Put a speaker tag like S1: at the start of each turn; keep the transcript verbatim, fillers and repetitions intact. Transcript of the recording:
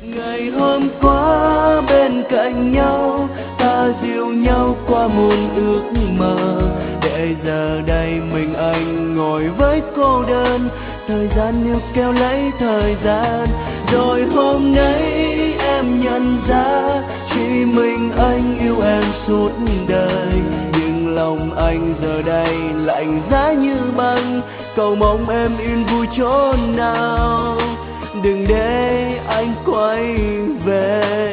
S1: Ngày hôm qua bên cạnh nhau, ta dìu nhau qua muôn ước mơ, để giờ đây mình anh ngồi với cô đơn. Thời gian níu kéo lấy thời gian, rồi hôm nay em nhận ra chỉ mình anh yêu em suốt đời. Nhưng lòng anh giờ đây lạnh giá như băng, cầu mong em yên vui chốn nào, đừng để anh quay về.